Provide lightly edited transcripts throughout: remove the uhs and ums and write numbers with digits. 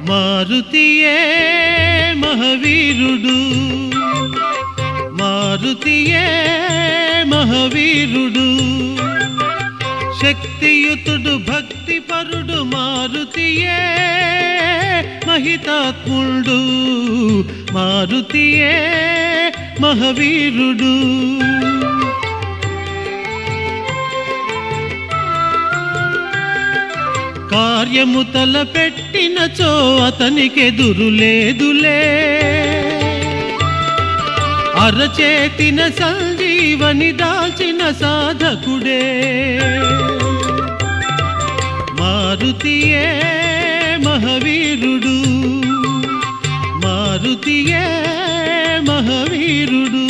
మారుతియే మహావీరుడు, మారుతియే మహావీరుడు, శక్తియుతుడు భక్తిపరుడు మారుతియే మహితాత్ముడు, మారుతియే మహావీరుడు. కార్యము తలపెట్టినచో అతనికెదురు లేదులే, అరచేతిన సంజీవని దాల్చిన సాధకుడే. మారుతియే మహావీరుడు, మారుతియే మహావీరుడు.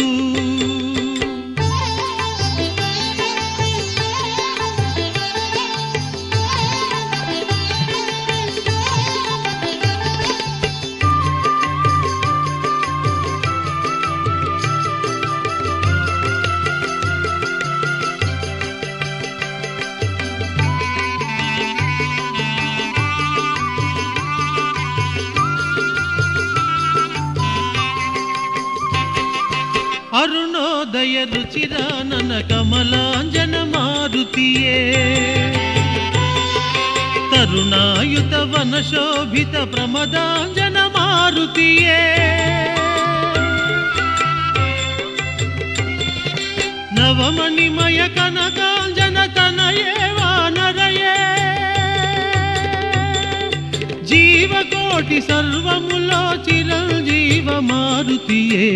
అరుణోదయ రుచిరానన కమలాంజన మారుతియే, తరుణాయుత వన శోభిత ప్రమదాంజన మారుతియే. నవమణిమయ కనకాంజన తనయే వానరయే, జీవకోటి సర్వములో చిరంజీవ మారుతియే.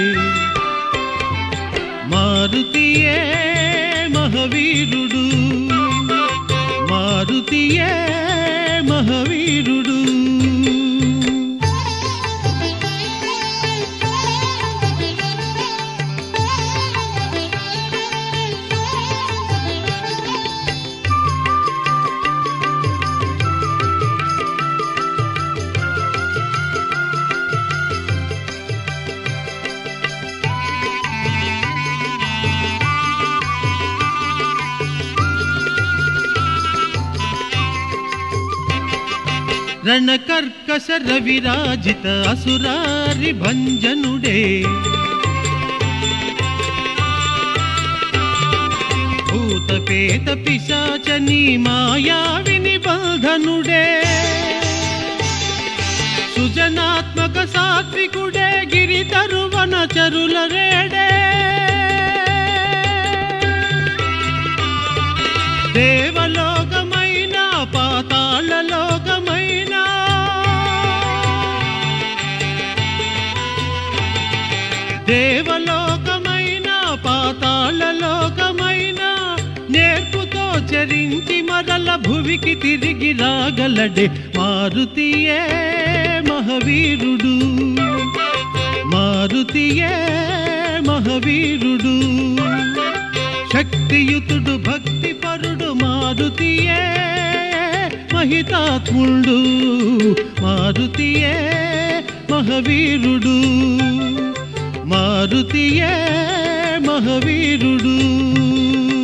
మారుతియే మహావీరుడు, మారుతియే మహావీరుడు. రణకర్కశ రవిరాజిత అసురారి భంజనుడే, భూతపేత పిశాచని మాయావి నిబంధనుడే, సుజనాత్మక సాత్వికుడే గిరితరువన చరుల రేడే. దేవలోకమైన పాతాళ లోకమైన, దేవలోకమైన పాతాళ లోకమైన, నేర్పుతో చరించి మరల భువికి తిరిగి రాగలడే. మారుతియే మహావీరుడు, మారుతియే మహావీరుడు, శక్తియుతుడు భక్తిపరుడు మారుతియే మహితాత్ముడు, మారుతియే మహావీరుడు, మారుతియే మహావీరుడు.